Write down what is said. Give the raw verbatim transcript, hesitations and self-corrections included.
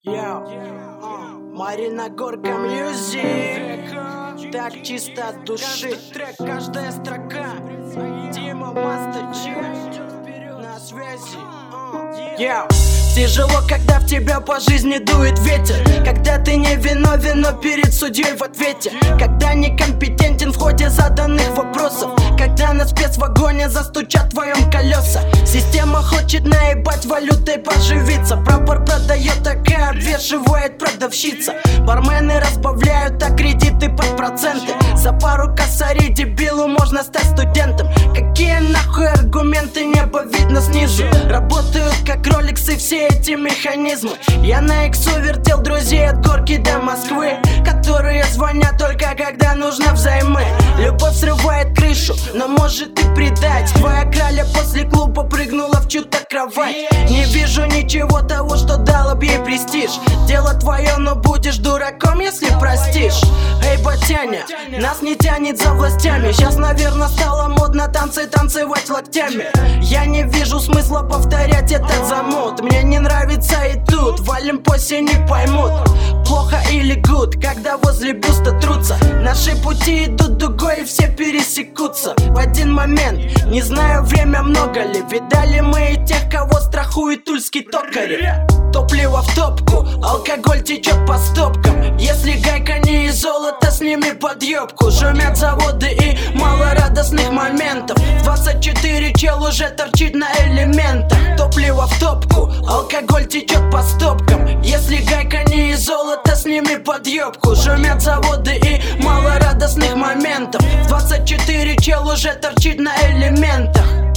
Йоу, Марина Горка Мьюзик. Так чисто от души. Трек, каждая строка. Дима Мастер на связи. Йоу. Тяжело, когда в тебя по жизни дует ветер, когда ты не виновен, но перед судьей в ответе, когда некомпетентен в ходе заданных вопросов, когда на спецвагоне застучат в твоем колеса. Система хочет наебать валютой поживиться. Прапор продает, такая обвешивает продавщица. Бармены разбавляют, а кредиты под проценты. За пару косарей дебилу можно стать студентом. Какие нахуй аргументы, небо видно снизу. Работают как роликсы все эти механизмы. Я на иксу вертел друзей от Горки до Москвы, которые звонят только когда нужно взаймы. Любовь срывает крышу, но может и предать. Твоя краля после клуба прыгнула в чью-то кровать. Не вижу ничего того, что дало б ей престиж. Дело твое, но будешь дураком, если простишь. Эй, ботяня, нас не тянет за властями. Сейчас, наверное, стало модно танцы танцевать локтями. Я не вижу смысла повторять этот замут. Мне не нравится и тут, в Олимпосе не поймут, плохо или гуд, когда возле бюста трутся. Наши пути идут дугой и все пересекутся в один момент. Не знаю, время много ли. Видали мы и тех, кого страхует тульский токарь. Топливо в топку, алкоголь течет по стопкам. Если гайка не из золота, сними подъебку. Шумят заводы и мало радостных моментов. двадцать четыре чел уже торчит на элементах. Топливо в топку, алкоголь течет по стопкам. Если гайка не из золота, сними подъебку. Шумят заводы и мало радостных моментов. двадцать четыре чел уже торчит на элементах.